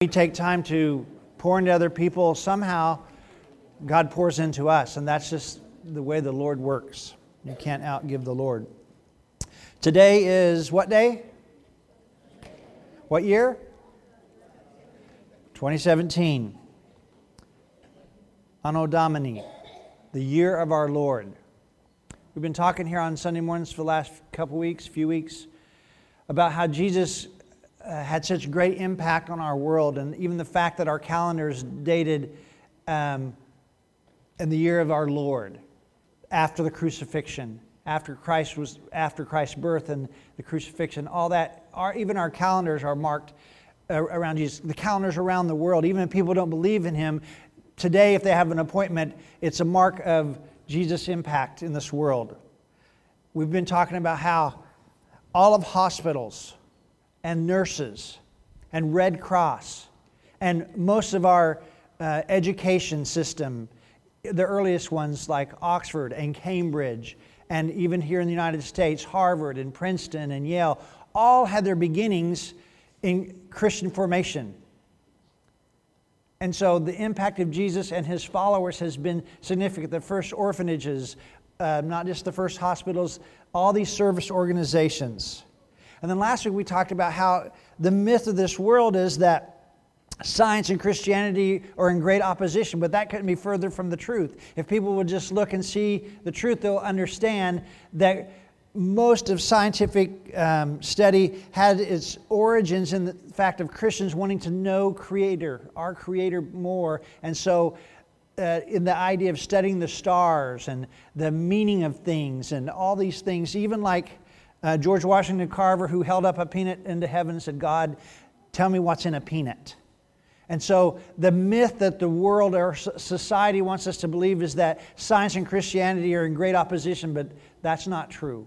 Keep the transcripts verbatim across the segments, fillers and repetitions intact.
We take time to pour into other people. Somehow, God pours into us, and that's just the way the Lord works. You can't outgive the Lord. Today is what day? What year? twenty seventeen. Anno Domini, the year of our Lord. We've been talking here on Sunday mornings for the last couple weeks, few weeks, about how Jesus uh, had such great impact on our world, and even the fact that our calendar is dated um, in the year of our Lord, after the crucifixion, after Christ was after Christ's birth and the crucifixion. All that, our, even our calendars are marked uh, around Jesus. The calendars around the world, even if people don't believe in Him, today, if they have an appointment, it's a mark of Jesus' impact in this world. We've been talking about how all of hospitals and nurses and Red Cross and most of our uh, education system, the earliest ones like Oxford and Cambridge, and even here in the United States, Harvard and Princeton and Yale, all had their beginnings in Christian formation. And so the impact of Jesus and His followers has been significant. The first orphanages, uh, not just the first hospitals, all these service organizations. And then last week we talked about how the myth of this world is that science and Christianity are in great opposition, but that couldn't be further from the truth. If people would just look and see the truth, they'll understand that most of scientific um, study had its origins in the fact of Christians wanting to know Creator, our Creator more. And so uh, in the idea of studying the stars and the meaning of things and all these things, even like uh, George Washington Carver, who held up a peanut into heaven and said, "God, tell me what's in a peanut." And so the myth that the world or society wants us to believe is that science and Christianity are in great opposition, but that's not true.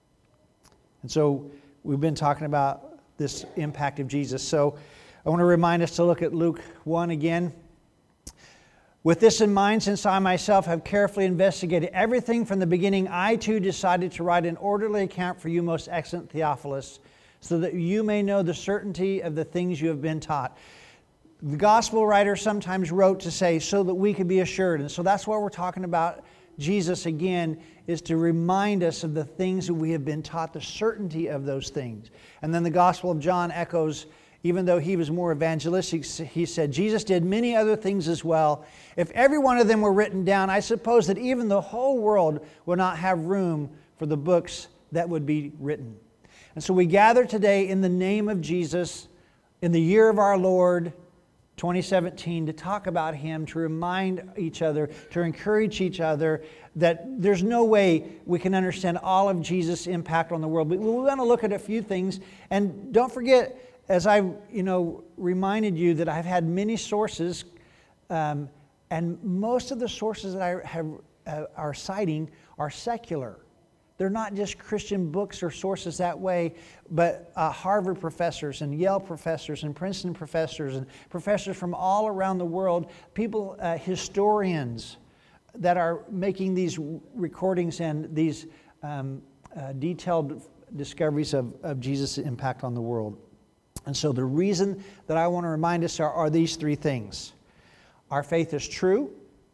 And so we've been talking about this impact of Jesus. So I want to remind us to look at Luke one again. "With this in mind, since I myself have carefully investigated everything from the beginning, I too decided to write an orderly account for you, most excellent Theophilus, so that you may know the certainty of the things you have been taught." The gospel writer sometimes wrote to say, so that we could be assured. And so that's why we're talking about Jesus again, is to remind us of the things that we have been taught, the certainty of those things. And then the Gospel of John echoes, even though he was more evangelistic, he said, Jesus did many other things as well. If every one of them were written down, I suppose that even the whole world would not have room for the books that would be written. And so we gather today in the name of Jesus, in the year of our Lord, twenty seventeen, to talk about Him, to remind each other, to encourage each other that there's no way we can understand all of Jesus' impact on the world. But we want to look at a few things. And don't forget, as I you know reminded you, that I've had many sources, um, and most of the sources that I have uh, are citing are secular. They're not just Christian books or sources that way, but uh, Harvard professors and Yale professors and Princeton professors and professors from all around the world, people, uh, historians that are making these recordings and these um, uh, detailed discoveries of, of Jesus' impact on the world. And so the reason that I want to remind us are, are these three things. Our faith is true,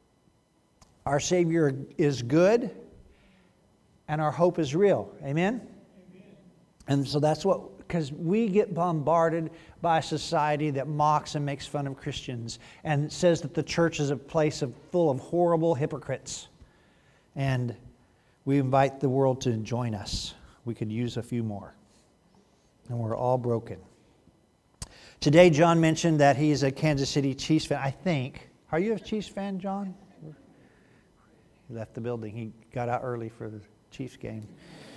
our Savior is good, and our hope is real. Amen? Amen. And so that's what, because we get bombarded by a society that mocks and makes fun of Christians and says that the church is a place of, full of horrible hypocrites. And we invite the world to join us. We could use a few more. And we're all broken. Today, John mentioned that he's a Kansas City Chiefs fan, I think. Are you a Chiefs fan, John? He left the building. He got out early for the Chiefs game.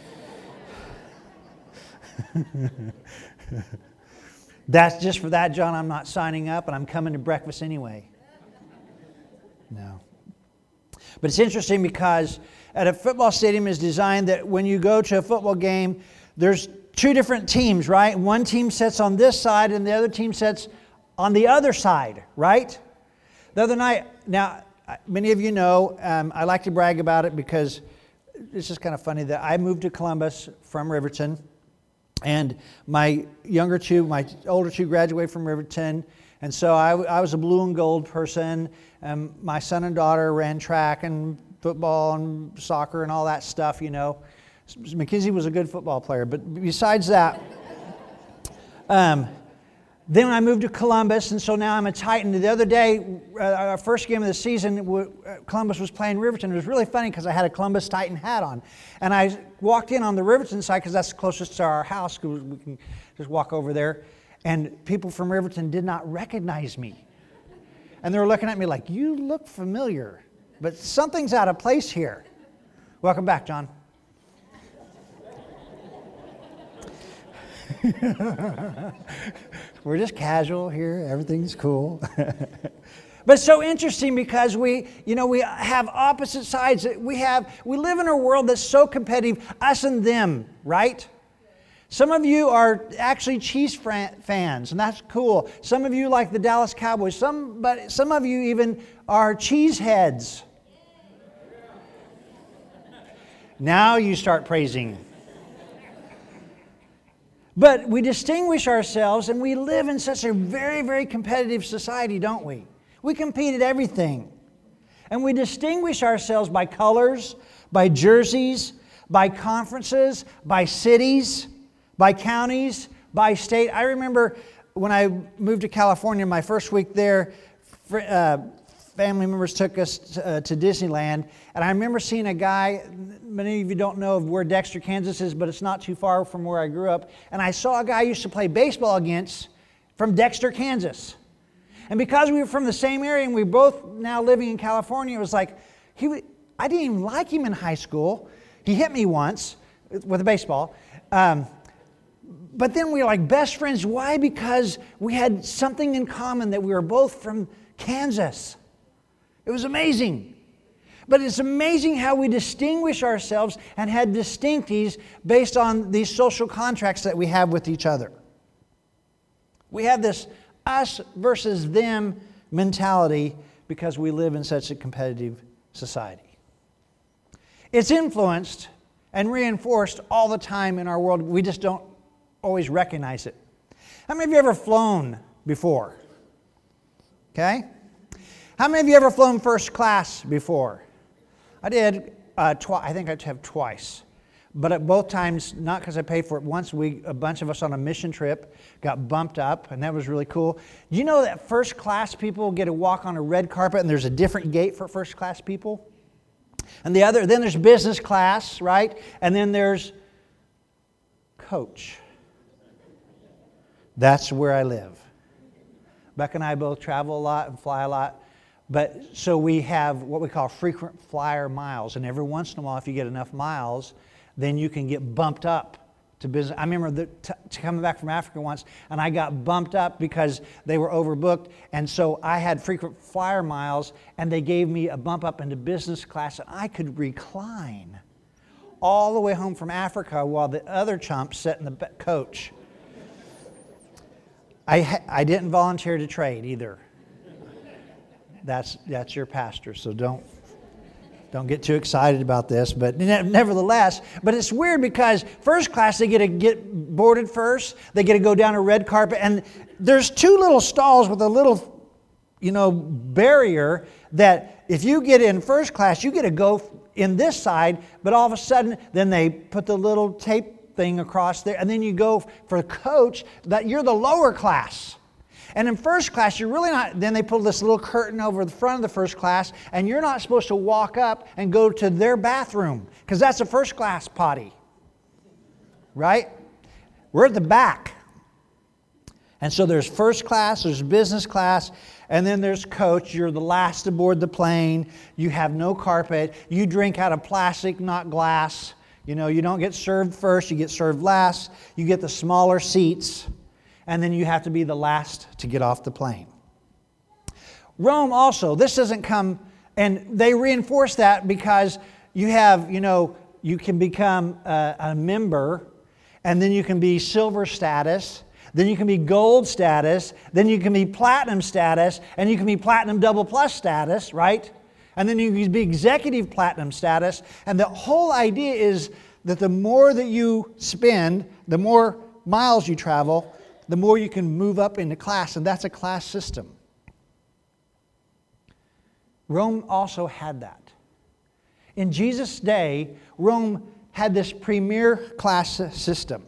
That's just for that, John. I'm not signing up, and I'm coming to breakfast anyway. No. But it's interesting because at a football stadium is designed that when you go to a football game, there's two different teams, right? One team sits on this side, and the other team sits on the other side, right? The other night, now, many of you know, um, I like to brag about it because it's just kind of funny that I moved to Columbus from Riverton, and my younger two, my older two graduated from Riverton. And so I, I was a blue and gold person, and my son and daughter ran track and football and soccer and all that stuff, you know. Mackenzie was a good football player, but besides that, um, then I moved to Columbus, and so now I'm a Titan. The other day, uh, our first game of the season, w- Columbus was playing Riverton. It was really funny because I had a Columbus Titan hat on. And I walked in on the Riverton side because that's closest to our house, because we can just walk over there. And people from Riverton did not recognize me. And they were looking at me like, you look familiar, but something's out of place here. Welcome back, John. We're just casual here. Everything's cool. But it's so interesting because we, you know, we have opposite sides. We have, we live in a world that's so competitive, us and them, right? Some of you are actually Chiefs fans, and that's cool. Some of you like the Dallas Cowboys. Some, but some of you even are cheeseheads. Now you start praising. But we distinguish ourselves, and we live in such a very, very competitive society, don't we? We compete at everything. And we distinguish ourselves by colors, by jerseys, by conferences, by cities, by counties, by state. I remember when I moved to California, my first week there, uh, family members took us to, uh, to Disneyland, and I remember seeing a guy. Many of you don't know of where Dexter, Kansas is, but it's not too far from where I grew up. And I saw a guy I used to play baseball against from Dexter, Kansas. And because we were from the same area and we were both now living in California, it was like, he. I didn't even like him in high school. He hit me once with a baseball. Um, but then we were like best friends. Why? Because we had something in common, that we were both from Kansas. It was amazing. But it's amazing how we distinguish ourselves and had distinctives based on these social contracts that we have with each other. We have this us versus them mentality because we live in such a competitive society. It's influenced and reinforced all the time in our world. We just don't always recognize it. How many of you ever flown before? Okay? How many of you ever flown first class before? I did. Uh, twi- I think I have twice. But at both times, not because I paid for it. Once, we a bunch of us on a mission trip got bumped up, and that was really cool. You know that first class people get to walk on a red carpet, and there's a different gate for first class people? And the other, then there's business class, right? And then there's coach. That's where I live. Beck and I both travel a lot and fly a lot. But so we have what we call frequent flyer miles. And every once in a while, if you get enough miles, then you can get bumped up to business. I remember the, t- coming back from Africa once, and I got bumped up because they were overbooked. And so I had frequent flyer miles, and they gave me a bump up into business class, and I could recline all the way home from Africa while the other chumps sat in the coach. I, ha- I didn't volunteer to trade either. That's that's your pastor, so don't don't get too excited about this. But nevertheless, but it's weird because first class, they get to get boarded first. They get to go down a red carpet, and there's two little stalls with a little, you know, barrier that if you get in first class, you get to go in this side. But all of a sudden, then they put the little tape thing across there, and then you go for coach. That you're the lower class. And in first class, you're really not, then they pull this little curtain over the front of the first class, and you're not supposed to walk up and go to their bathroom, because that's a first class potty. Right? We're at the back. And so there's first class, there's business class, and then there's coach. You're the last to board the plane. You have no carpet. You drink out of plastic, not glass. You know, you don't get served first, you get served last. You get the smaller seats. And then you have to be the last to get off the plane. Rome also, this doesn't come, and they reinforce that because you have, you know, you can become a, a member, and then you can be silver status, then you can be gold status, then you can be platinum status, and you can be platinum double plus status, right? And then you can be executive platinum status. And the whole idea is that the more that you spend, the more miles you travel, the more you can move up into class, and that's a class system. Rome also had that. In Jesus' day, Rome had this premier class system.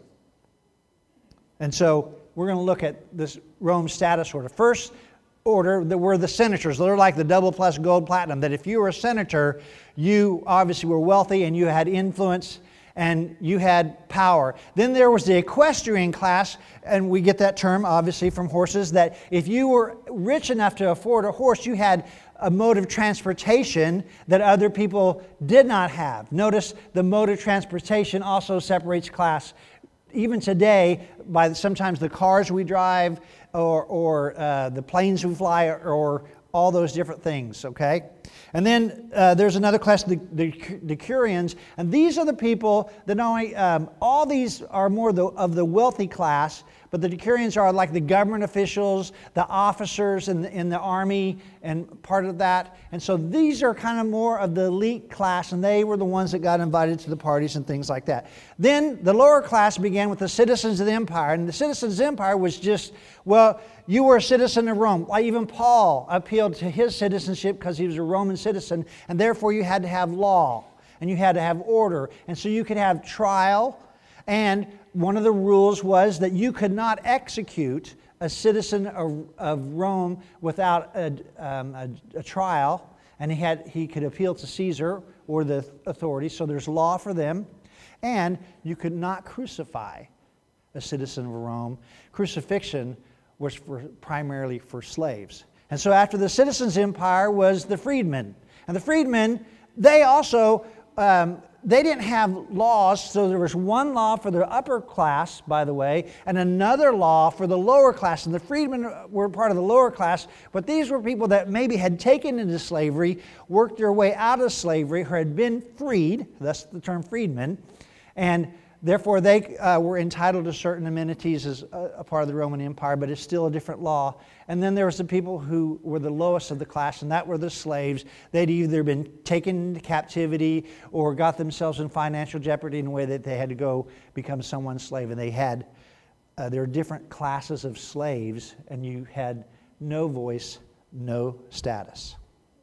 And so we're going to look at this Rome status order. First order, that were the senators. They're like the double plus gold platinum, that if you were a senator, you obviously were wealthy and you had influence and you had power. Then there was the equestrian class, and we get that term obviously from horses, that if you were rich enough to afford a horse, you had a mode of transportation that other people did not have. Notice the mode of transportation also separates class. Even today, by sometimes the cars we drive or, or uh, the planes we fly or, or all those different things, okay? And then uh, there's another class, the, the decurions, and these are the people that not only, um, all these are more the, of the wealthy class, but the decurions are like the government officials, the officers in the, in the army, and part of that. And so these are kind of more of the elite class, and they were the ones that got invited to the parties and things like that. Then the lower class began with the citizens of the empire, and the citizens of the empire was just, well, you were a citizen of Rome. Why, even Paul appealed to his citizenship because he was a Roman citizen, and therefore you had to have law, and you had to have order, and so you could have trial, and one of the rules was that you could not execute a citizen of, of Rome without a, um, a, a trial, and he had he could appeal to Caesar or the authorities, so there's law for them, and you could not crucify a citizen of Rome. Crucifixion was for, primarily for slaves. And so after the citizens' empire was the freedmen. And the freedmen, they also, um, they didn't have laws, so there was one law for the upper class, by the way, and another law for the lower class. And the freedmen were part of the lower class, but these were people that maybe had taken into slavery, worked their way out of slavery, or had been freed, that's the term freedmen, and therefore, they uh, were entitled to certain amenities as a, a part of the Roman Empire, but it's still a different law. And then there was the people who were the lowest of the class, and that were the slaves. They'd either been taken into captivity or got themselves in financial jeopardy in a way that they had to go become someone's slave. And they had, uh, there are different classes of slaves, and you had no voice, no status.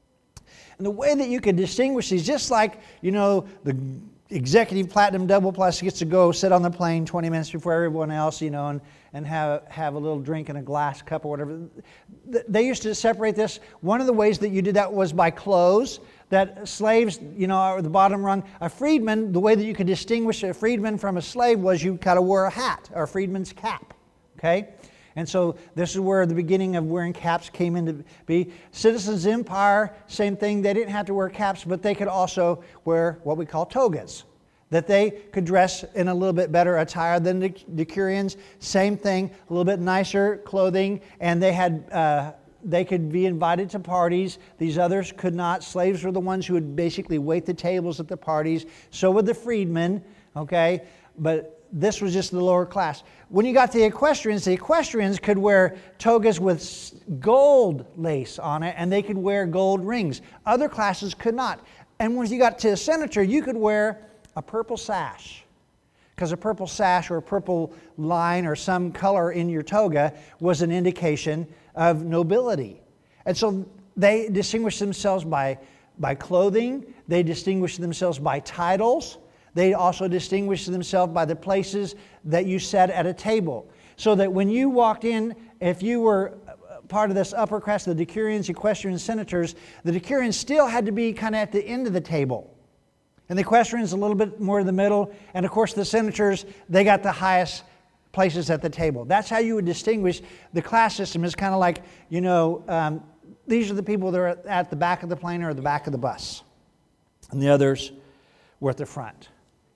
And the way that you could distinguish these, just like, you know, the executive platinum double plus gets to go sit on the plane twenty minutes before everyone else, you know, and, and have, have a little drink in a glass cup or whatever. They used to separate this. One of the ways that you did that was by clothes, that slaves, you know, are the bottom rung. A freedman, the way that you could distinguish a freedman from a slave was you kind of wore a hat, or a freedman's cap, okay? And so this is where the beginning of wearing caps came into be. Citizens' empire, same thing. They didn't have to wear caps, but they could also wear what we call togas, that they could dress in a little bit better attire than the decurions. Same thing, a little bit nicer clothing, and they had uh, they could be invited to parties. These others could not. Slaves were the ones who would basically wait the tables at the parties. So would the freedmen, okay? But this was just the lower class. When you got to the equestrians, the equestrians could wear togas with gold lace on it, and they could wear gold rings. Other classes could not. And when you got to a senator, you could wear a purple sash, because a purple sash or a purple line or some color in your toga was an indication of nobility. And so they distinguished themselves by, by clothing. They distinguished themselves by titles. They also distinguished themselves by the places that you sat at a table. So that when you walked in, if you were part of this upper class, the decurions, equestrians, senators, the decurions still had to be kind of at the end of the table. And the equestrians a little bit more in the middle. And of course the senators, they got the highest places at the table. That's how you would distinguish. The class system is kind of like, you know, um, these are the people that are at the back of the plane or the back of the bus. And the others were at the front.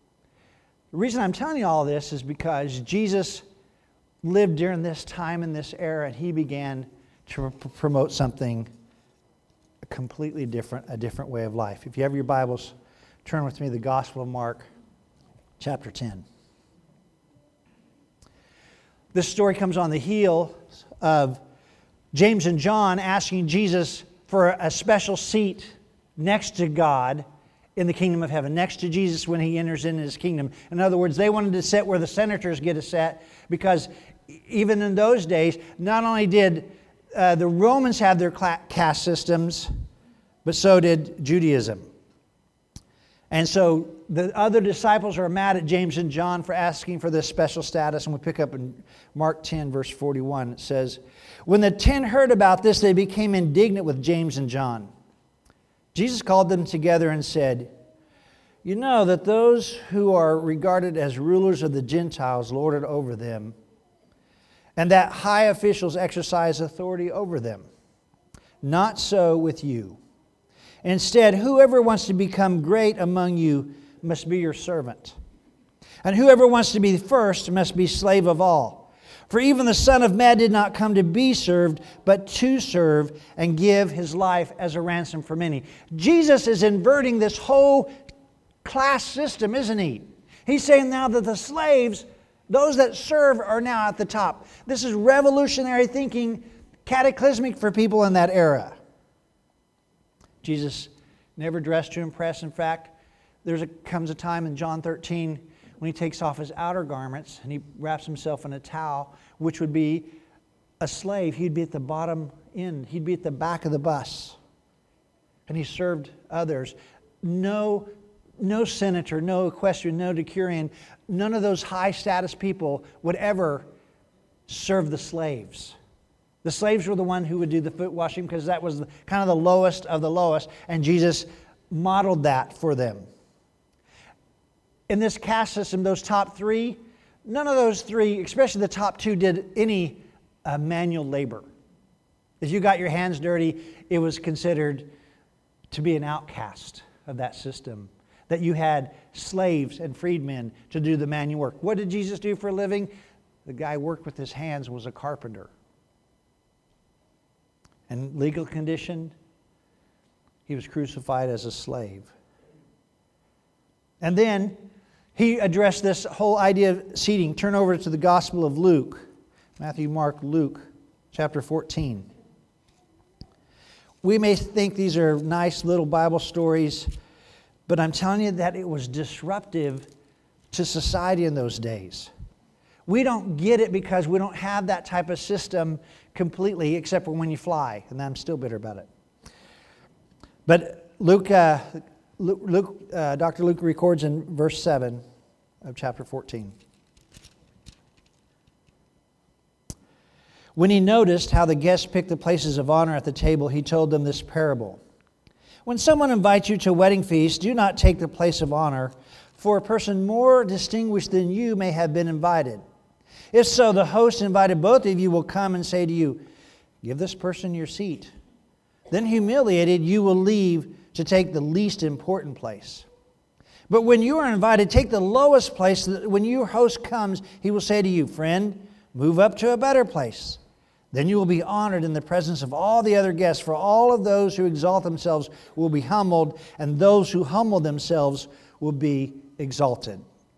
The reason I'm telling you all this is because Jesus lived during this time in this era, and he began to pr- promote something completely different, a different way of life. If you have your Bibles, turn with me to the Gospel of Mark, chapter ten. This story comes on the heels of James and John asking Jesus for a special seat next to God in the kingdom of heaven, next to Jesus when he enters into his kingdom. In other words, they wanted to sit where the senators get a set, because even in those days, not only did uh, the Romans have their caste systems, but so did Judaism. And so the other disciples are mad at James and John for asking for this special status. And we pick up in Mark ten, verse forty-one. It says, when the ten heard about this, they became indignant with James and John. Jesus called them together and said, you know that those who are regarded as rulers of the Gentiles lord it over them, and that high officials exercise authority over them. Not so with you. Instead, whoever wants to become great among you must be your servant. And whoever wants to be first must be slave of all. For even the Son of Man did not come to be served, but to serve and give his life as a ransom for many. Jesus is inverting this whole class system, isn't he? He's saying now that the slaves, those that serve, are now at the top. This is revolutionary thinking, cataclysmic for people in that era. Jesus never dressed to impress. In fact, there comes a time in John thirteen when he takes off his outer garments and he wraps himself in a towel, which would be a slave. He'd be at the bottom end. He'd be at the back of the bus. And he served others. No, no senator, no equestrian, no decurion, none of those high status people would ever serve the slaves. The slaves were the one who would do the foot washing because that was the, kind of the lowest of the lowest, and Jesus modeled that for them. In this caste system, those top three, none of those three, especially the top two, did any uh, manual labor. If you got your hands dirty, it was considered to be an outcast of that system. That you had slaves and freedmen to do the manual work. What did Jesus do for a living? The guy worked with his hands, was a carpenter. And legal condition, he was crucified as a slave. And then he addressed this whole idea of seating. Turn over to the Gospel of Luke. Matthew, Mark, Luke, chapter fourteen. We may think these are nice little Bible stories, but I'm telling you that it was disruptive to society in those days. We don't get it because we don't have that type of system completely, except for when you fly, and I'm still bitter about it. But Luke, uh, Luke, Luke uh, Doctor Luke records in verse seven of chapter fourteen. When he noticed how the guests picked the places of honor at the table, he told them this parable. When someone invites you to a wedding feast, do not take the place of honor, for a person more distinguished than you may have been invited. If so, the host invited both of you will come and say to you, give this person your seat. Then humiliated, you will leave to take the least important place. But when you are invited, take the lowest place, so that when your host comes, he will say to you, friend, move up to a better place. Then you will be honored in the presence of all the other guests, for all of those who exalt themselves will be humbled, and those who humble themselves will be exalted.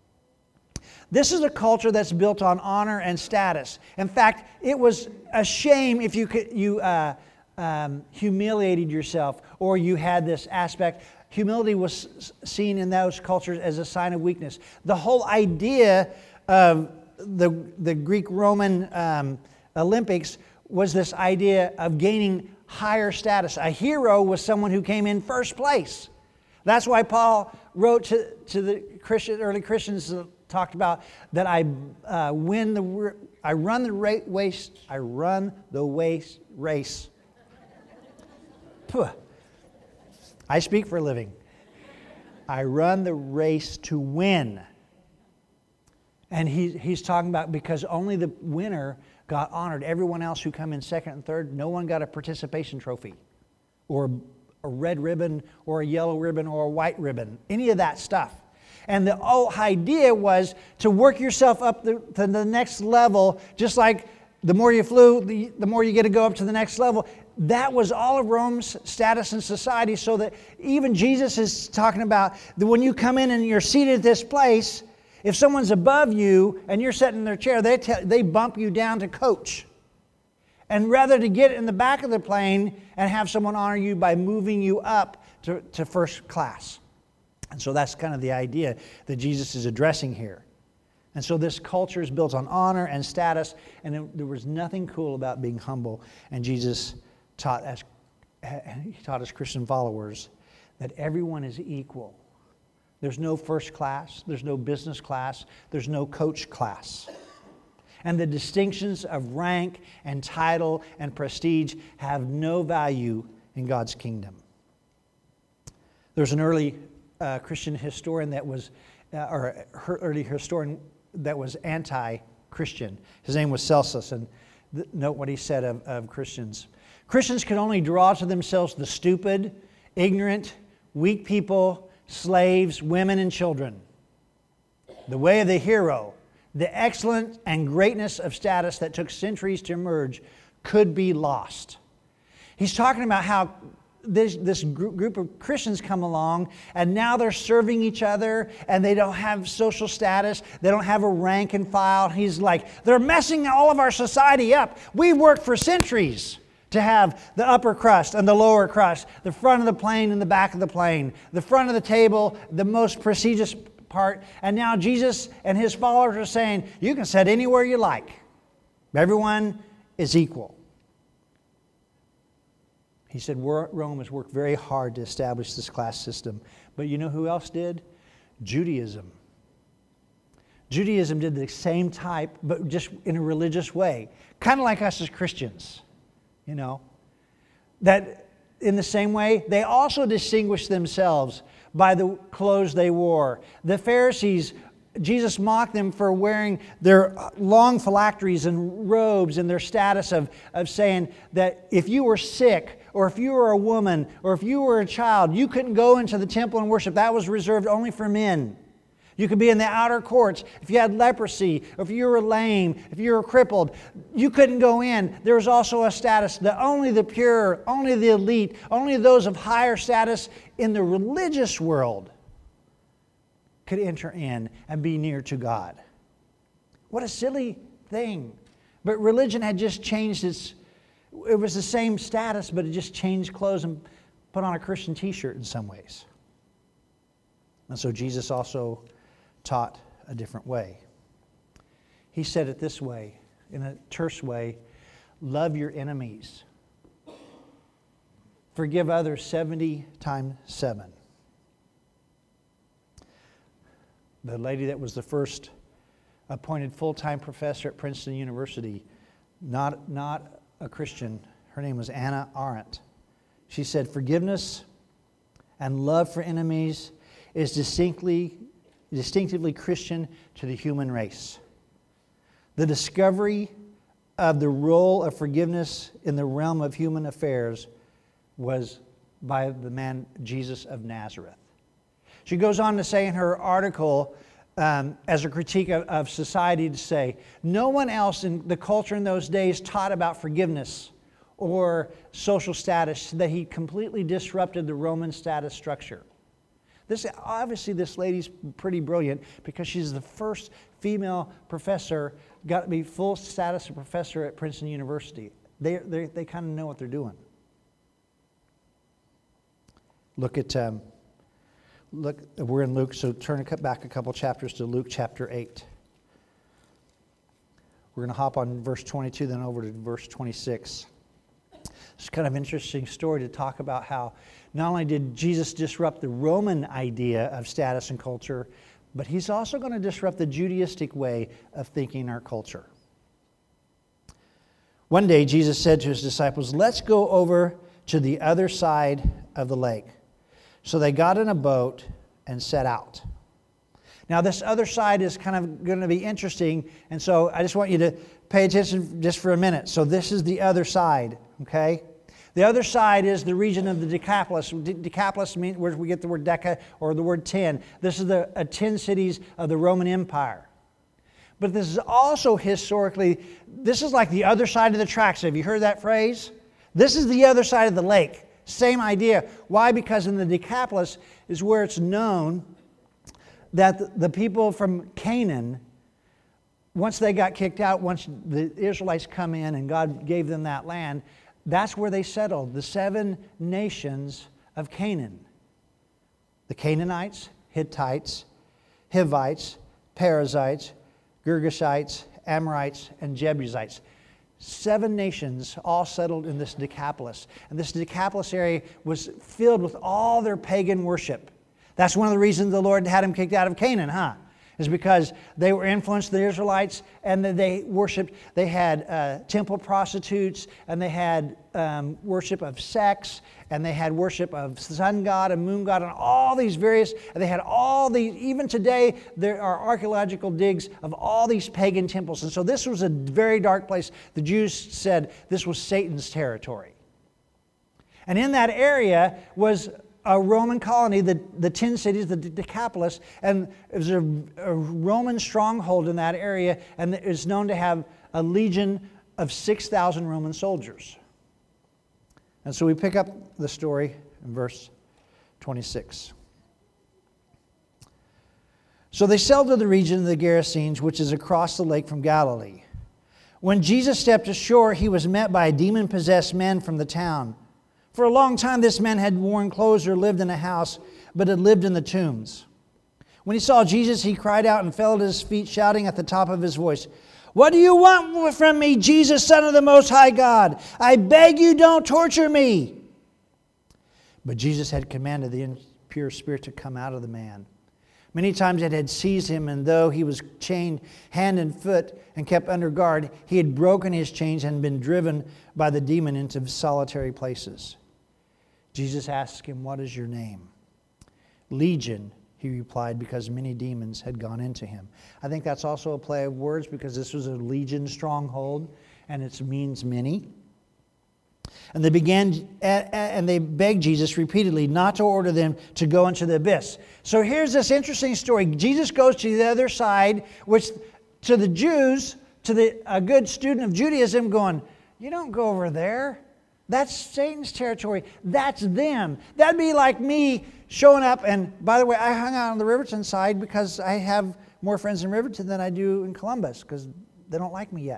This is a culture that's built on honor and status. In fact, it was a shame if you could, you uh, um, humiliated yourself or you had this aspect. Humility was seen in those cultures as a sign of weakness. The whole idea of the, the Greek-Roman um, Olympics was this idea of gaining higher status. A hero was someone who came in first place. That's why Paul wrote to, to the Christian, early Christians, uh, talked about that I uh, win the I run the race I run the race race. Puh. I speak for a living. I run the race to win. And he, he's talking about because only the winner got honored. Everyone else who come in second and third, no one got a participation trophy or a red ribbon or a yellow ribbon or a white ribbon, any of that stuff. And the whole idea was to work yourself up the, to the next level, just like the more you flew, the, the more you get to go up to the next level. That was all of Rome's status in society, so that even Jesus is talking about that when you come in and you're seated at this place, if someone's above you and you're sitting in their chair, they, te- they bump you down to coach. And rather to get in the back of the plane and have someone honor you by moving you up to, to first class. And so that's kind of the idea that Jesus is addressing here. And so this culture is built on honor and status, and it, there was nothing cool about being humble. And Jesus taught as he taught his Christian followers that everyone is equal. There's no first class, there's no business class, there's no coach class. And the distinctions of rank and title and prestige have no value in God's kingdom. There's an early uh, Christian historian that was, uh, or early historian that was anti-Christian. His name was Celsus, and th- note what he said of, of Christians. Christians can only draw to themselves the stupid, ignorant, weak people, slaves, women, and children. The way of the hero, the excellence and greatness of status that took centuries to emerge, could be lost. He's talking about how this, this group of Christians come along, and now they're serving each other, and they don't have social status, they don't have a rank and file. He's like, they're messing all of our society up. We worked for centuries to have the upper crust and the lower crust, the front of the plane and the back of the plane, the front of the table, the most prestigious part. And now Jesus and his followers are saying, you can sit anywhere you like. Everyone is equal. He said Rome has worked very hard to establish this class system. But you know who else did? Judaism. Judaism did the same type, but just in a religious way. Kind of like us as Christians. You know, that in the same way, they also distinguished themselves by the clothes they wore. The Pharisees, Jesus mocked them for wearing their long phylacteries and robes, and their status of, of saying that if you were sick, or if you were a woman, or if you were a child, you couldn't go into the temple and worship. That was reserved only for men. You could be in the outer courts. If you had leprosy, or if you were lame, if you were crippled, you couldn't go in. There was also a status that only the pure, only the elite, only those of higher status in the religious world could enter in and be near to God. What a silly thing. But religion had just changed its, it was the same status, but it just changed clothes and put on a Christian t-shirt in some ways. And so Jesus also taught a different way. He said it this way, in a terse way, love your enemies. Forgive others seventy times seven. The lady that was the first appointed full-time professor at Princeton University, not, not a Christian, her name was Anna Arendt. She said, forgiveness and love for enemies is distinctly distinctively Christian to the human race. The discovery of the role of forgiveness in the realm of human affairs was by the man Jesus of Nazareth. She goes on to say in her article, um, as a critique of, of society, to say, no one else in the culture in those days taught about forgiveness or social status, that he completely disrupted the Roman status structure. This, obviously, this lady's pretty brilliant because she's the first female professor, got to be full status of professor at Princeton University. They they they kind of know what they're doing. Look at um, look. We're in Luke, so turn a back a couple chapters to Luke chapter eight. We're going to hop on verse twenty-two, then over to verse twenty-six. It's kind of an interesting story to talk about how not only did Jesus disrupt the Roman idea of status and culture, but he's also going to disrupt the Judaistic way of thinking in our culture. One day, Jesus said to his disciples, let's go over to the other side of the lake. So they got in a boat and set out. Now, this other side is kind of going to be interesting, and so I just want you to pay attention just for a minute. So this is the other side, okay? The other side is the region of the Decapolis. Decapolis means where we get the word deca or the word ten. This is the uh, ten cities of the Roman Empire. But this is also historically, this is like the other side of the tracks. Have you heard that phrase? This is the other side of the lake. Same idea. Why? Because in the Decapolis is where it's known that the people from Canaan, once they got kicked out, once the Israelites come in and God gave them that land, that's where they settled, the seven nations of Canaan. The Canaanites, Hittites, Hivites, Perizzites, Girgashites, Amorites, and Jebusites. Seven nations all settled in this Decapolis. And this Decapolis area was filled with all their pagan worship. That's one of the reasons the Lord had them kicked out of Canaan, huh? Is because they were influenced, the Israelites, and that they worshipped. They had uh, temple prostitutes, and they had um, worship of sex, and they had worship of sun god and moon god, and all these various, and they had all these, even today, there are archaeological digs of all these pagan temples. And so this was a very dark place. The Jews said this was Satan's territory. And in that area was a Roman colony, the, the ten cities, the Decapolis, and it was a, a Roman stronghold in that area, and it is known to have a legion of six thousand Roman soldiers. And so we pick up the story in verse twenty-six. So they sailed to the region of the Gerasenes, which is across the lake from Galilee. When Jesus stepped ashore, he was met by a demon-possessed man from the town. For a long time, this man had worn clothes or lived in a house, but had lived in the tombs. When he saw Jesus, he cried out and fell at his feet, shouting at the top of his voice, "What do you want from me, Jesus, Son of the Most High God? I beg you, don't torture me." But Jesus had commanded the impure spirit to come out of the man. Many times it had seized him, and though he was chained hand and foot and kept under guard, he had broken his chains and been driven by the demon into solitary places. Jesus asked him, "What is your name?" "Legion," he replied, because many demons had gone into him. I think that's also a play of words, because this was a legion stronghold, and it means many. And they began, and they begged Jesus repeatedly not to order them to go into the abyss. So here's this interesting story. Jesus goes to the other side, which to the Jews, to the a good student of Judaism, going, "You don't go over there. That's Satan's territory. That's them." That'd be like me showing up, and by the way, I hung out on the Riverton side because I have more friends in Riverton than I do in Columbus, because they don't like me yet.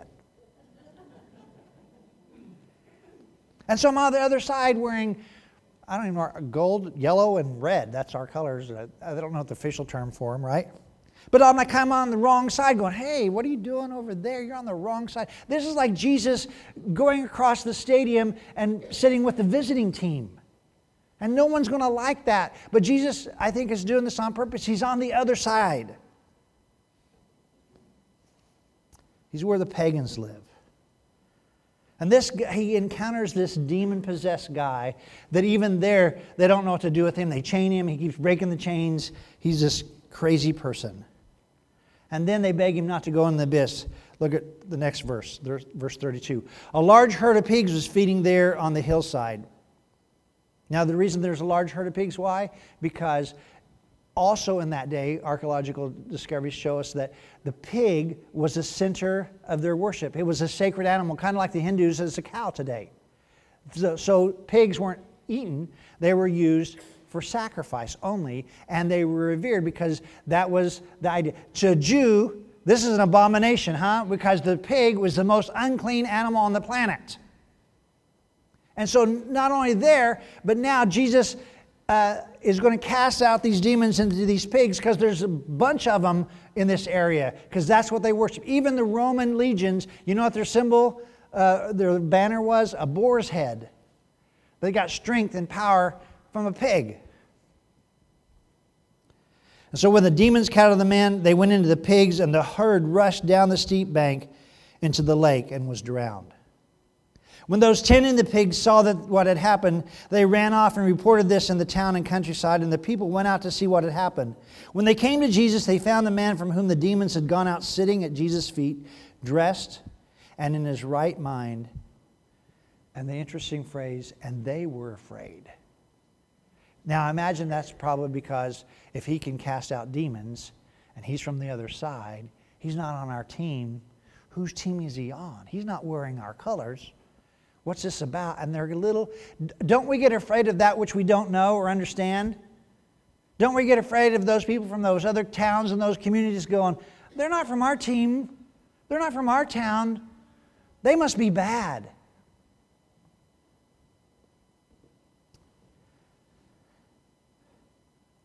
And so I'm on the other side wearing, I don't even know, gold, yellow, and red. That's our colors. I don't know the official term for them, right? But I'm like, I'm on the wrong side going, "Hey, what are you doing over there? You're on the wrong side." This is like Jesus going across the stadium and sitting with the visiting team. And no one's going to like that. But Jesus, I think, is doing this on purpose. He's on the other side. He's where the pagans live. And this, he encounters this demon-possessed guy that even there, they don't know what to do with him. They chain him. He keeps breaking the chains. He's this crazy person. And then they beg him not to go in the abyss. Look at the next verse, verse thirty-two. A large herd of pigs was feeding there on the hillside. Now, the reason there's a large herd of pigs, why? Because also in that day, archaeological discoveries show us that the pig was the center of their worship. It was a sacred animal, kind of like the Hindus as a cow today. So, so pigs weren't eaten. They were used for sacrifice only, and they were revered because that was the idea. To a Jew, this is an abomination, huh? Because the pig was the most unclean animal on the planet. And so not only there, but now Jesus uh, is going to cast out these demons into these pigs, because there's a bunch of them in this area, because that's what they worship. Even the Roman legions, you know what their symbol, uh, their banner was? A boar's head. They got strength and power from a pig. And so when the demons came out of the man, they went into the pigs, and the herd rushed down the steep bank into the lake and was drowned. When those tending the pigs saw that what had happened, they ran off and reported this in the town and countryside, and the people went out to see what had happened. When they came to Jesus, they found the man from whom the demons had gone out sitting at Jesus' feet, dressed and in his right mind. And the interesting phrase, "and they were afraid." Now, I imagine that's probably because if he can cast out demons and he's from the other side, he's not on our team. Whose team is he on? He's not wearing our colors. What's this about? And they're a little, don't we get afraid of that which we don't know or understand? Don't we get afraid of those people from those other towns and those communities going, "They're not from our team. They're not from our town. They must be bad."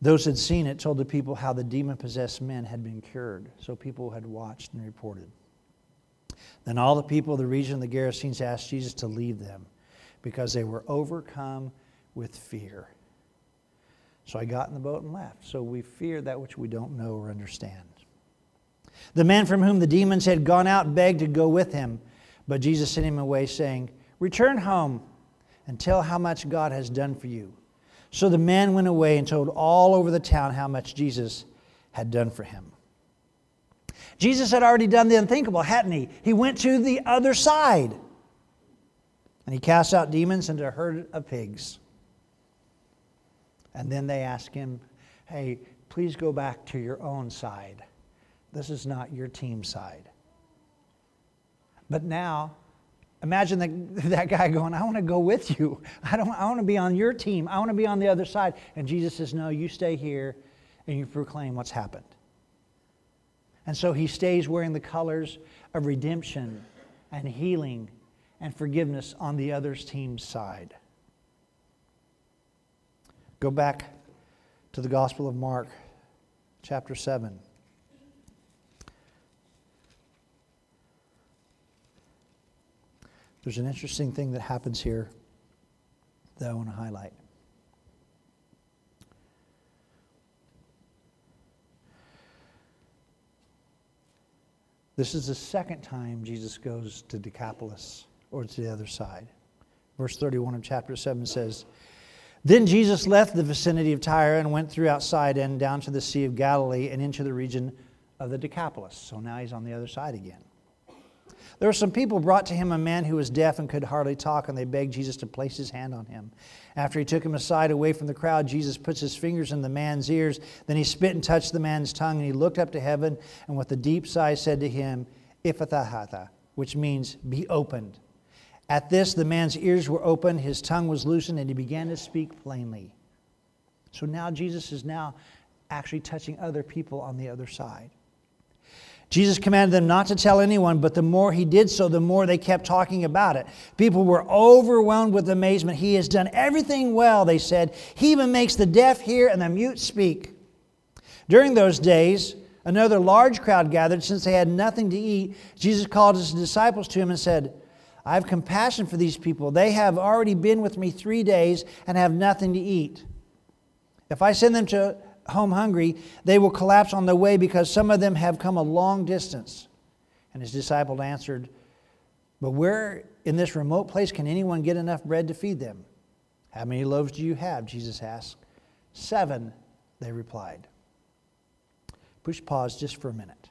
Those who had seen it told the people how the demon-possessed men had been cured. So people had watched and reported. Then all the people of the region of the Gerasenes asked Jesus to leave them because they were overcome with fear. So I got in the boat and left. So we fear that which we don't know or understand. The man from whom the demons had gone out begged to go with him, but Jesus sent him away, saying, "Return home and tell how much God has done for you." So the man went away and told all over the town how much Jesus had done for him. Jesus had already done the unthinkable, hadn't he? He went to the other side. And he cast out demons into a herd of pigs. And then they asked him, "Hey, please go back to your own side. This is not your team side." But now, imagine that, that guy going, "I want to go with you. I don't. I want to be on your team. I want to be on the other side." And Jesus says, "No, you stay here and you proclaim what's happened." And so he stays wearing the colors of redemption and healing and forgiveness on the other team's side. Go back to the Gospel of Mark, chapter seven. There's an interesting thing that happens here that I want to highlight. This is the second time Jesus goes to Decapolis, or to the other side. Verse thirty-one of chapter seven says, "Then Jesus left the vicinity of Tyre and went through outside and down to the Sea of Galilee and into the region of the Decapolis." So now he's on the other side again. There were some people brought to him a man who was deaf and could hardly talk, and they begged Jesus to place his hand on him. After he took him aside away from the crowd, Jesus puts his fingers in the man's ears. Then he spit and touched the man's tongue, and he looked up to heaven and with a deep sigh said to him, "Ephphatha," which means be opened. At this, the man's ears were opened, his tongue was loosened, and he began to speak plainly. So now Jesus is now actually touching other people on the other side. Jesus commanded them not to tell anyone, but the more he did so, the more they kept talking about it. People were overwhelmed with amazement. "He has done everything well," they said. "He even makes the deaf hear and the mute speak." During those days, another large crowd gathered. Since they had nothing to eat, Jesus called his disciples to him and said, "I have compassion for these people. They have already been with me three days and have nothing to eat. If I send them to home hungry, they will collapse on the way because some of them have come a long distance." And his disciples answered, "But where in this remote place can anyone get enough bread to feed them?" "How many loaves do you have?" Jesus asked. "Seven," they replied. Push pause just for a minute.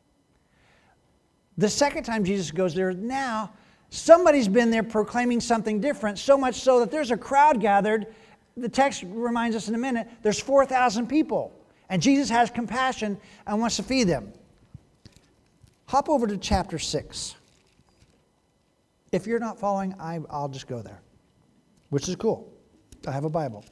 The second time Jesus goes there, now somebody's been there proclaiming something different, so much so that there's a crowd gathered. The text reminds us in a minute, there's four thousand people. And Jesus has compassion and wants to feed them. Hop over to chapter six. If you're not following, I, I'll just go there, which is cool. I have a Bible.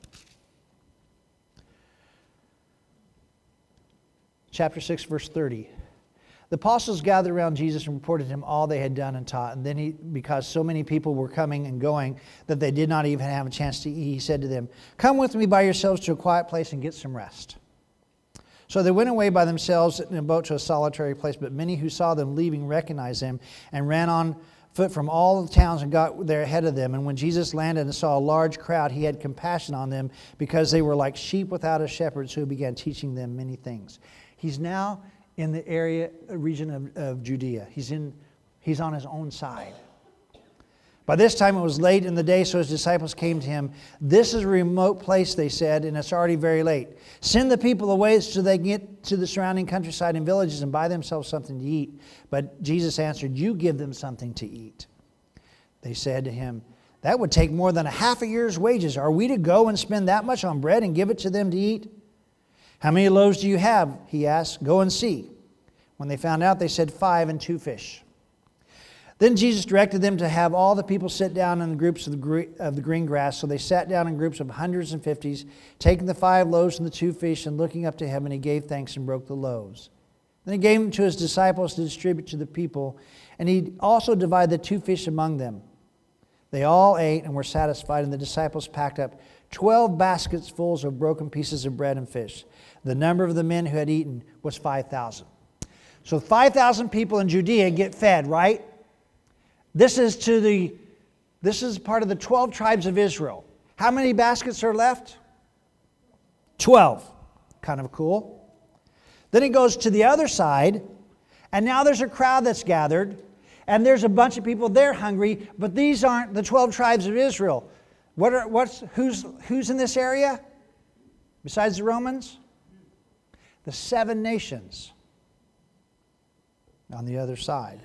Chapter six, verse thirty. The apostles gathered around Jesus and reported to him all they had done and taught. And then he, because so many people were coming and going that they did not even have a chance to eat, he said to them, "Come with me by yourselves to a quiet place and get some rest." So they went away by themselves in a boat to a solitary place. But many who saw them leaving recognized them and ran on foot from all the towns and got there ahead of them. And when Jesus landed and saw a large crowd, he had compassion on them because they were like sheep without a shepherd. So he began teaching them many things. He's now in the area, region of, of Judea. He's in, he's on his own side. By this time it was late in the day, so his disciples came to him. "This is a remote place," they said, "and it's already very late. Send the people away so they can get to the surrounding countryside and villages and buy themselves something to eat." But Jesus answered, "You give them something to eat." They said to him, "That would take more than a half a year's wages. Are we to go and spend that much on bread and give it to them to eat?" "How many loaves do you have?" he asked. "Go and see." When they found out, they said, "Five and two fish." Then Jesus directed them to have all the people sit down in the groups of the, green, of the green grass. So they sat down in groups of hundreds and fifties, taking the five loaves and the two fish, and looking up to heaven, he gave thanks and broke the loaves. Then he gave them to his disciples to distribute to the people, and he also divided the two fish among them. They all ate and were satisfied, and the disciples packed up twelve baskets full of broken pieces of bread and fish. The number of the men who had eaten was five thousand. So five thousand people in Judea get fed, right? This is to the this is part of the twelve tribes of Israel. How many baskets are left? twelve. Kind of cool. Then he goes to the other side, and now there's a crowd that's gathered, and there's a bunch of people, they're hungry, but these aren't the twelve tribes of Israel. What are what's who's who's in this area besides the Romans? The seven nations on the other side.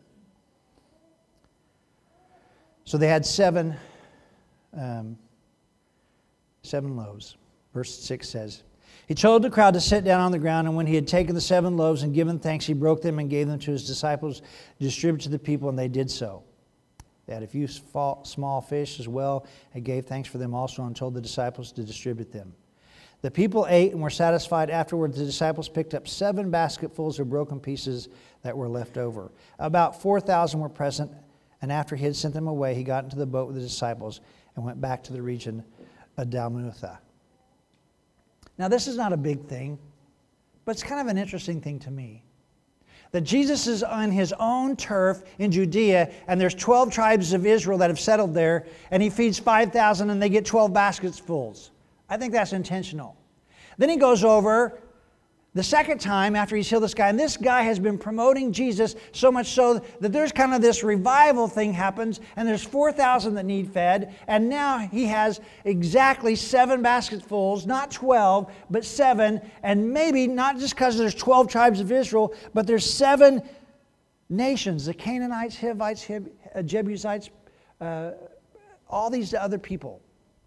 So they had seven um, seven loaves. Verse six says, he told the crowd to sit down on the ground, and when he had taken the seven loaves and given thanks, he broke them and gave them to his disciples to distribute to the people, and they did so. They had a few small fish as well, and gave thanks for them also, and told the disciples to distribute them. The people ate and were satisfied. Afterwards, the disciples picked up seven basketfuls of broken pieces that were left over. About four thousand were present, and after he had sent them away, he got into the boat with the disciples and went back to the region of Dalmanutha. Now, this is not a big thing, but it's kind of an interesting thing to me. That Jesus is on his own turf in Judea, and there's twelve tribes of Israel that have settled there, and he feeds five thousand, and they get twelve baskets fulls. I think that's intentional. Then he goes over the second time after he's healed this guy, and this guy has been promoting Jesus so much so that there's kind of this revival thing happens, and there's four thousand that need fed, and now he has exactly seven basketfuls, not twelve, but seven, and maybe not just because there's twelve tribes of Israel, but there's seven nations, the Canaanites, Hivites, Jebusites, uh, all these other people.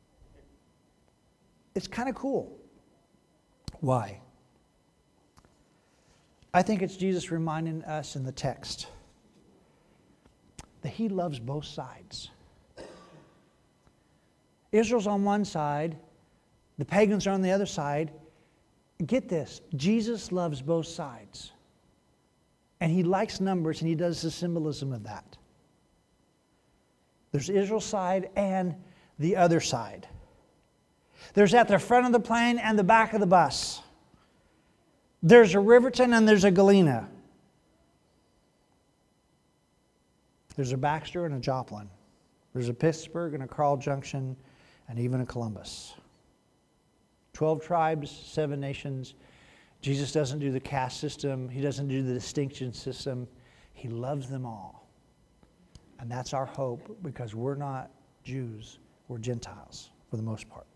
It's kind of cool. Why? I think it's Jesus reminding us in the text that he loves both sides. Israel's on one side, the pagans are on the other side. Get this, Jesus loves both sides. And he likes numbers, and he does the symbolism of that. There's Israel's side and the other side. There's at the front of the plane and the back of the bus. There's a Riverton and there's a Galena. There's a Baxter and a Joplin. There's a Pittsburgh and a Carl Junction and even a Columbus. Twelve tribes, seven nations. Jesus doesn't do the caste system. He doesn't do the distinction system. He loves them all. And that's our hope, because we're not Jews, we're Gentiles for the most part.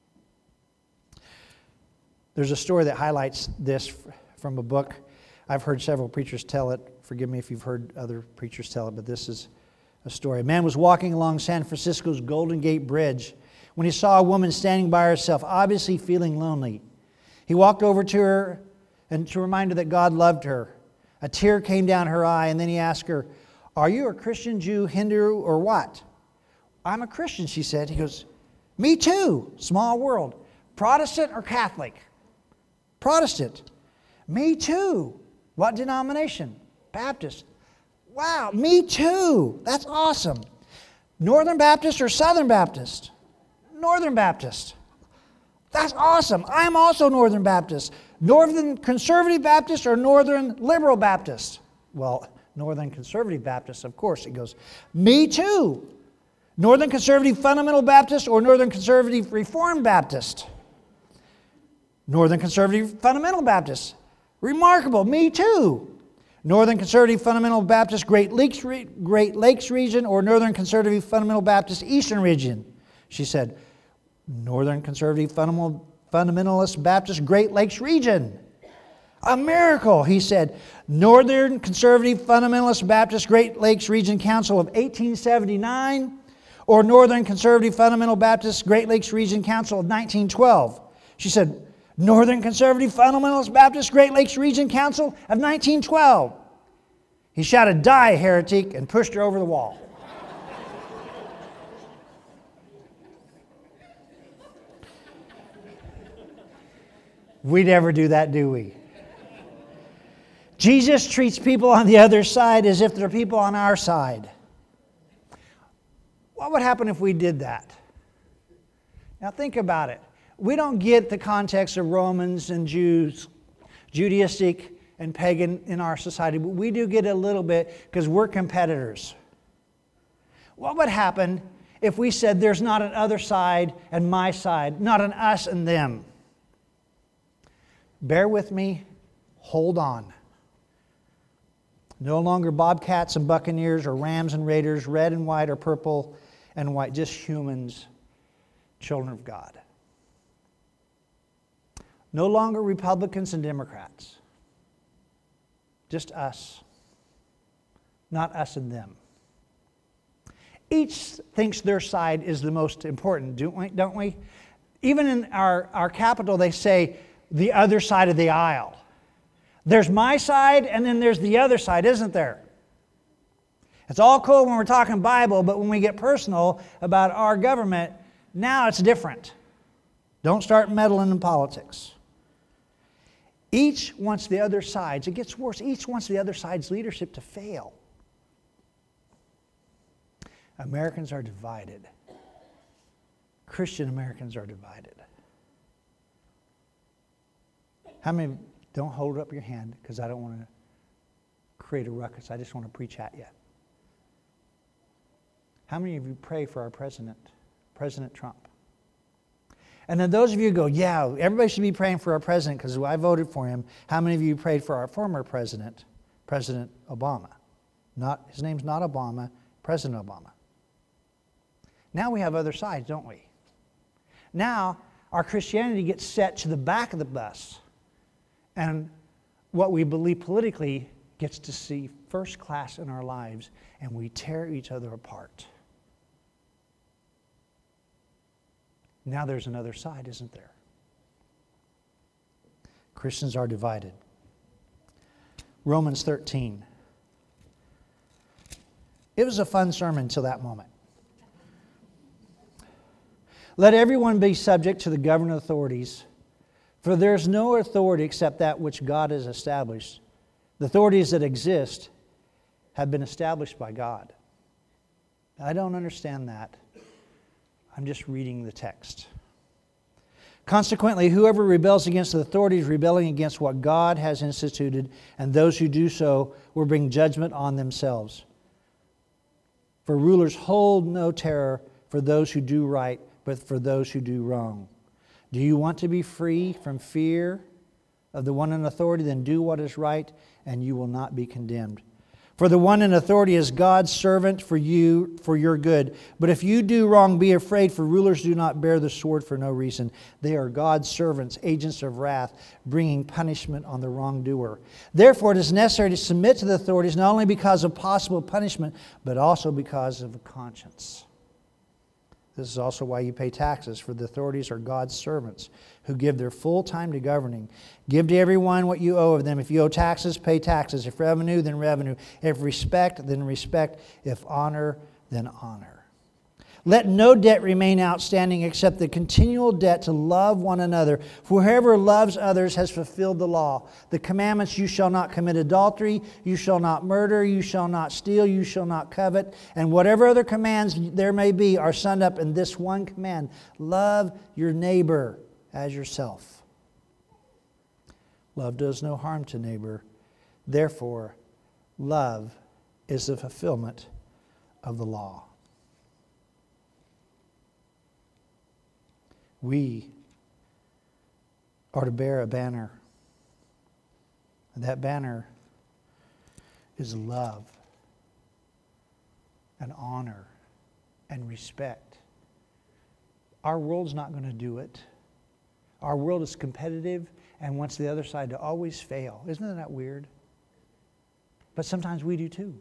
There's a story that highlights this from a book. I've heard several preachers tell it. Forgive me if you've heard other preachers tell it, but this is a story. A man was walking along San Francisco's Golden Gate Bridge when he saw a woman standing by herself, obviously feeling lonely. He walked over to her and to remind her that God loved her. A tear came down her eye, and then he asked her, "Are you a Christian, Jew, Hindu, or what?" "I'm a Christian," she said. He goes, "Me too." Small world. "Protestant or Catholic?" "Protestant." "Me too." "What denomination?" "Baptist." "Wow, me too. That's awesome." "Northern Baptist or Southern Baptist?" "Northern Baptist." "That's awesome. I'm also Northern Baptist." "Northern Conservative Baptist or Northern Liberal Baptist?" "Well, Northern Conservative Baptist, of course." He goes, "Me too." "Northern Conservative Fundamental Baptist or Northern Conservative Reformed Baptist?" "Northern Conservative Fundamental Baptist." "Remarkable. Me too." "Northern Conservative Fundamental Baptist Great Lakes, Great Lakes region or Northern Conservative Fundamental Baptist Eastern region?" She said, "Northern Conservative Fundamental, Fundamentalist Baptist Great Lakes region." "A miracle," he said. "Northern Conservative Fundamentalist Baptist Great Lakes Region Council of eighteen seventy-nine or Northern Conservative Fundamental Baptist Great Lakes Region Council of nineteen twelve?" She said, "Northern Conservative Fundamentalist Baptist Great Lakes Region Council of nineteen twelve. He shouted, "Die, heretic," and pushed her over the wall. We never do that, do we? Jesus treats people on the other side as if they're people on our side. Well, What would happen if we did that? Now think about it. We don't get the context of Romans and Jews, Judaistic and pagan in our society, but we do get a little bit because we're competitors. What would happen if we said there's not an other side and my side, not an us and them? Bear with me. Hold on. No longer Bobcats and Buccaneers or Rams and Raiders, red and white or purple and white, just humans, children of God. No longer Republicans and Democrats. Just us. Not us and them. Each thinks their side is the most important, don't we? Don't we? Even in our, our capital, they say the other side of the aisle. There's my side, and then there's the other side, isn't there? It's all cool when we're talking Bible, but when we get personal about our government, now it's different. Don't start meddling in politics. Each wants the other side's, it gets worse, each wants the other side's leadership to fail. Americans are divided. Christian Americans are divided. How many, don't hold up your hand because I don't want to create a ruckus. I just want to preach at you. How many of you pray for our president, President Trump? And then those of you who go, yeah, everybody should be praying for our president because I voted for him. How many of you prayed for our former president, President Obama? Not, his name's not Obama, President Obama. Now we have other sides, don't we? Now our Christianity gets set to the back of the bus. And what we believe politically gets to see first class in our lives, and we tear each other apart. Now there's another side, isn't there? Christians are divided. Romans thirteen. It was a fun sermon until that moment. Let everyone be subject to the governing authorities, for there is no authority except that which God has established. The authorities that exist have been established by God. I don't understand that. I'm just reading the text. Consequently, whoever rebels against the authorities is rebelling against what God has instituted, and those who do so will bring judgment on themselves. For rulers hold no terror for those who do right, but for those who do wrong. Do you want to be free from fear of the one in authority? Then do what is right, and you will not be condemned. For the one in authority is God's servant for you, for your good. But if you do wrong, be afraid, for rulers do not bear the sword for no reason. They are God's servants, agents of wrath, bringing punishment on the wrongdoer. Therefore, it is necessary to submit to the authorities, not only because of possible punishment, but also because of a conscience. This is also why you pay taxes, for the authorities are God's servants who give their full time to governing. Give to everyone what you owe of them. If you owe taxes, pay taxes. If revenue, then revenue. If respect, then respect. If honor, then honor. Let no debt remain outstanding except the continual debt to love one another. For whoever loves others has fulfilled the law. The commandments: you shall not commit adultery, you shall not murder, you shall not steal, you shall not covet, and whatever other commands there may be are summed up in this one command: love your neighbor as yourself. Love does no harm to neighbor. Therefore, love is the fulfillment of the law. We are to bear a banner. And that banner is love and honor and respect. Our world's not going to do it. Our world is competitive and wants the other side to always fail. Isn't that weird? But sometimes we do too.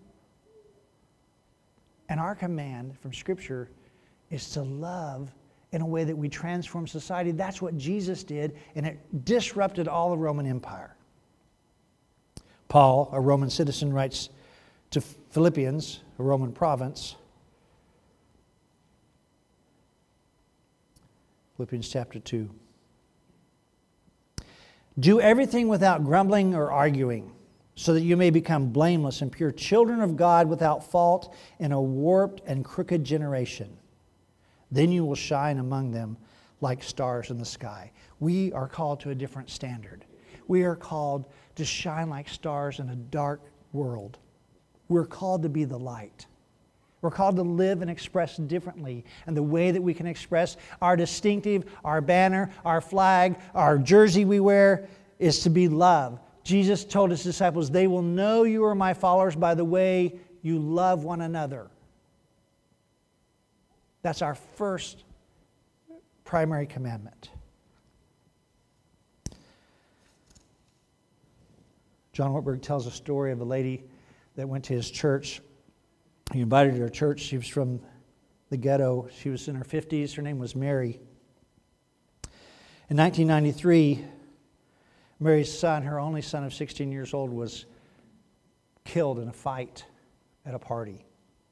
And our command from Scripture is to love in a way that we transform society. That's what Jesus did, and it disrupted all the Roman Empire. Paul, a Roman citizen, writes to Philippians, a Roman province, Philippians chapter two. Do everything without grumbling or arguing, so that you may become blameless and pure, children of God without fault in a warped and crooked generation, Then you will shine among them like stars in the sky. We are called to a different standard. We are called to shine like stars in a dark world. We're called to be the light. We're called to live and express differently. And the way that we can express our distinctive, our banner, our flag, our jersey we wear is to be love. Jesus told his disciples, they will know you are my followers by the way you love one another. That's our first primary commandment. John Ortberg tells a story of a lady that went to his church. He invited her to church. She was from the ghetto. She was in her fifties. Her name was Mary. In nineteen ninety-three, Mary's son, her only son of sixteen years old, was killed in a fight at a party.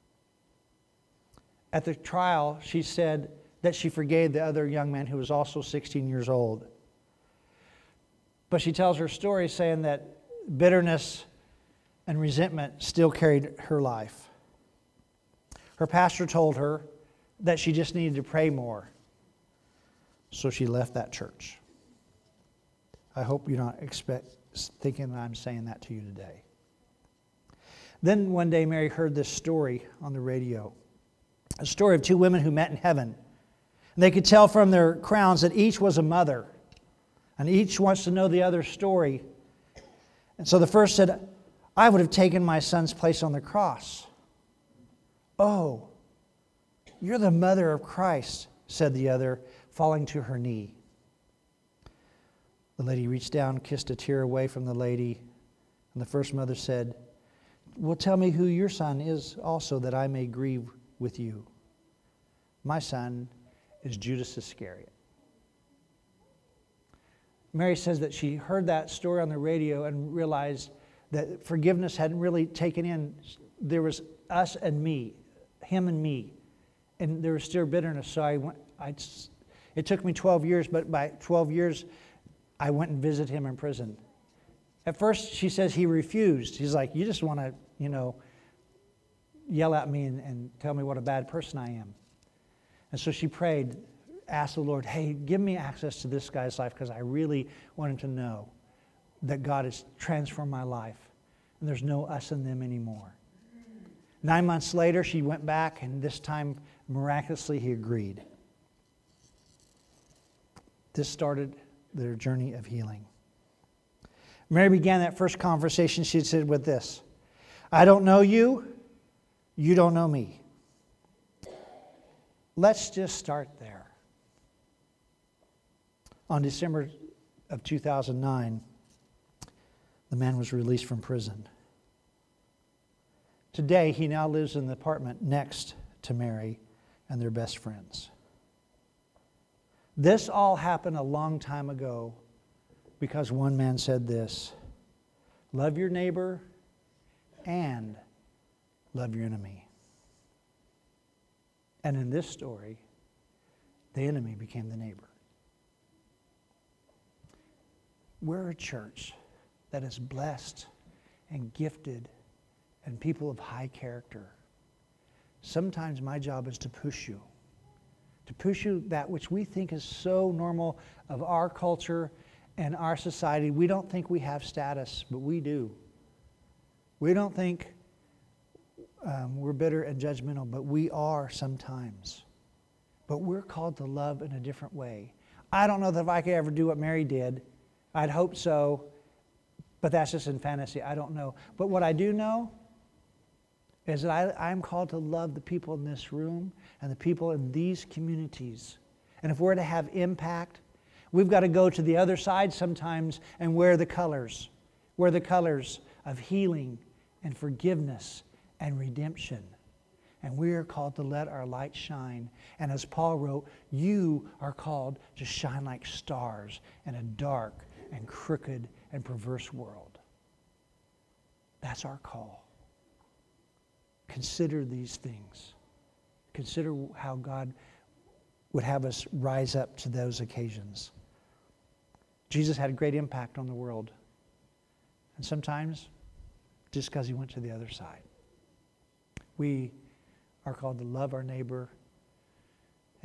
At the trial, she said that she forgave the other young man who was also sixteen years old. But she tells her story saying that bitterness and resentment still carried her life. Her pastor told her that she just needed to pray more. So she left that church. I hope you're not expect, thinking that I'm saying that to you today. Then one day Mary heard this story on the radio. A story of two women who met in heaven. And they could tell from their crowns that each was a mother. And each wants to know the other's story. And so the first said, I would have taken my son's place on the cross. Oh, you're the mother of Christ, said the other, falling to her knee. The lady reached down, kissed a tear away from the lady. And the first mother said, well, tell me who your son is also, that I may grieve with you. My son is Judas Iscariot. Mary says that she heard that story on the radio and realized that forgiveness hadn't really taken in. There was us and me, him and me, and there was still bitterness. So I went. I. It took me twelve years, but by twelve years, I went and visited him in prison. At first, she says he refused. He's like, you just want to, you know, yell at me and, and tell me what a bad person I am. And so she prayed, asked the Lord, hey, give me access to this guy's life because I really want him to know that God has transformed my life and there's no us and them anymore. Nine months later, she went back, and this time, miraculously, he agreed. This started their journey of healing. Mary began that first conversation, she said, with this: I don't know you, you don't know me. Let's just start there. On December of two thousand nine, the man was released from prison. Today, he now lives in the apartment next to Mary and their best friends. This all happened a long time ago because one man said this: love your neighbor and love your enemy. And in this story, the enemy became the neighbor. We're a church that is blessed and gifted and people of high character. Sometimes my job is to push you, to push you that which we think is so normal of our culture and our society. We don't think we have status, but we do. We don't think um, we're bitter and judgmental, but we are sometimes. But we're called to love in a different way. I don't know that if I could ever do what Mary did. I'd hope so, but that's just in fantasy. I don't know. But what I do know is that I, I'm called to love the people in this room and the people in these communities. And if we're to have impact, we've got to go to the other side sometimes and wear the colors. Wear the colors of healing and forgiveness and redemption. And we are called to let our light shine. And as Paul wrote, you are called to shine like stars in a dark and crooked and perverse world. That's our call. Consider these things. Consider how God would have us rise up to those occasions. Jesus had a great impact on the world. And sometimes, just because he went to the other side. We are called to love our neighbor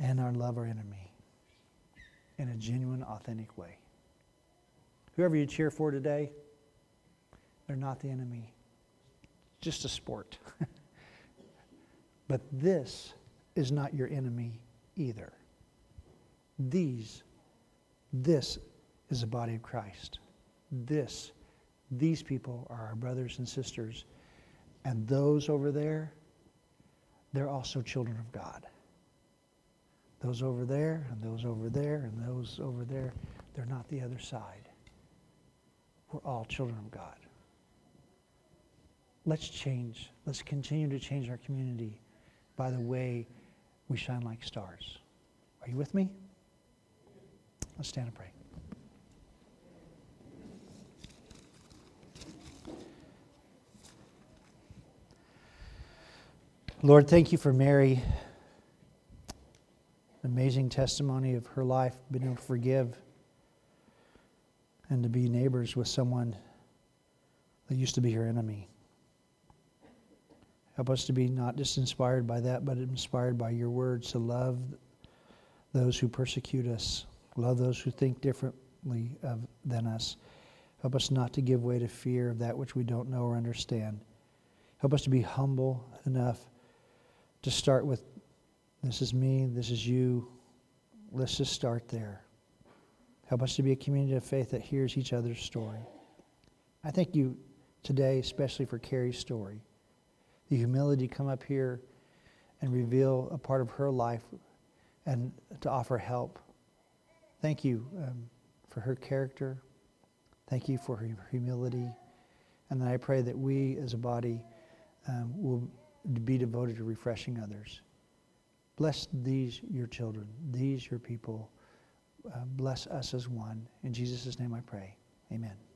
and our love our enemy in a genuine, authentic way. Whoever you cheer for today, they're not the enemy. Just a sport. But this is not your enemy either. These, this is the body of Christ. This, these people are our brothers and sisters. And those over there, they're also children of God. Those over there, and those over there, and those over there, they're not the other side. We're all children of God. Let's change. Let's continue to change our community by the way we shine like stars. Are you with me? Let's stand and pray. Lord, thank you for Mary. An amazing testimony of her life, being able to forgive and to be neighbors with someone that used to be her enemy. Help us to be not just inspired by that, but inspired by your words to love those who persecute us, love those who think differently of, than us. Help us not to give way to fear of that which we don't know or understand. Help us to be humble enough to start with, this is me, this is you. Let's just start there. Help us to be a community of faith that hears each other's story. I thank you today, especially for Carrie's story. The humility to come up here and reveal a part of her life and to offer help. Thank you um, for her character. Thank you for her humility. And then I pray that we as a body um, will be devoted to refreshing others. Bless these, your children, these, your people. Uh, bless us as one. In Jesus' name I pray. Amen.